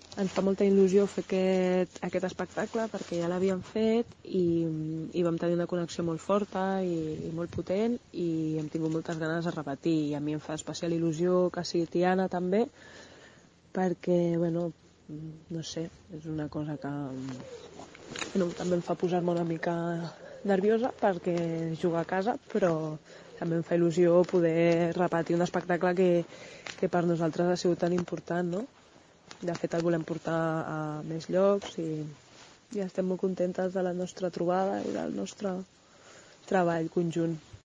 Ens fa molta il·lusió fer aquest espectacle perquè ja l'havíem fet i vam tenir una connexió molt forta i molt potent i hem tingut moltes ganes de repetir, i a mi em fa especial il·lusió que sigui Tiana també, perquè, bueno, no sé, és una cosa que també em fa posar-me una mica nerviosa perquè jugar a casa, però també em fa il·lusió poder repetir un espectacle que per nosaltres ha sigut tan important, no? De fet, el volem portar a més llocs i estem molt contentes de la nostra trobada i del nostre treball conjunt.